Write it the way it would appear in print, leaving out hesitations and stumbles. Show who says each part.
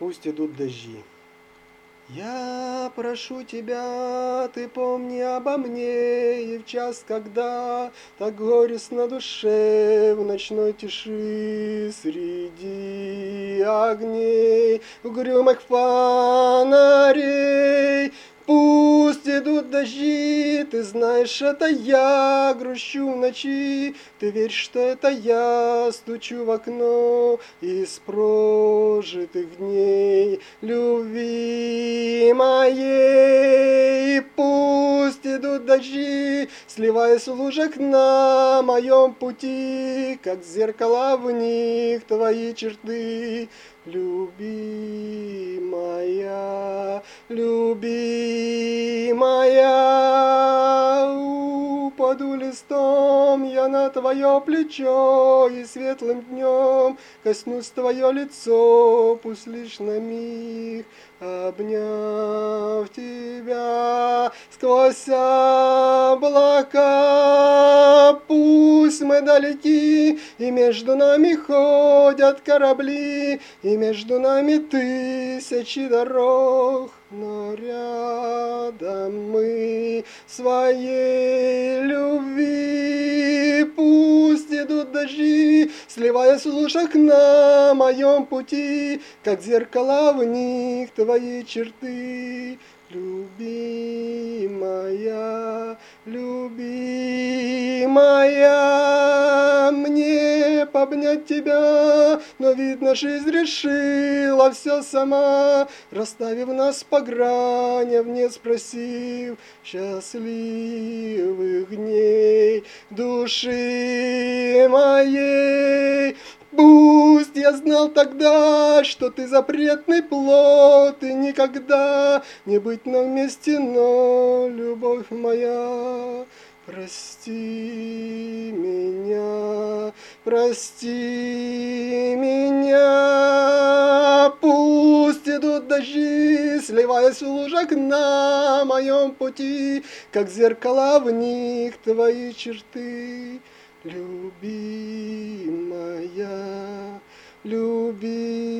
Speaker 1: Пусть идут дожди. Я прошу тебя, ты помни обо мне, и в час, когда так горестно душе, в ночной тиши среди огней, угрюмых фонарей. Пусть идут дожди, ты знаешь, это я грущу в ночи, ты верь, что это я стучу в окно из прожитых дней любви моей. Пусть идут дожди, сливаясь в лужах на моем пути, как зеркала в них твои черты. Любимая, любимая, упаду листом я на твое плечо, и светлым днем коснусь твое лицо, пусть лишь на миг, обняв тебя сквозь облака. Пусть мы далеки, и между нами ходят корабли, и между нами тысячи дорог, но рядом мы в своей любви. Пусть идут дожди, сливаясь в лужах на моем пути, как зеркала в них твои черты. Любимая, любимая, мне обнять тебя, но видно, жизнь решила все сама, расставив нас по граням, не спросив счастливых дней души моей. Пусть я знал тогда, что ты запретный плод, и никогда не быть нам вместе, но любовь моя, прости меня, прости меня. Пусть идут дожди, сливаясь в лужах на моем пути, как зеркала в них твои черты. Любимая, любимая.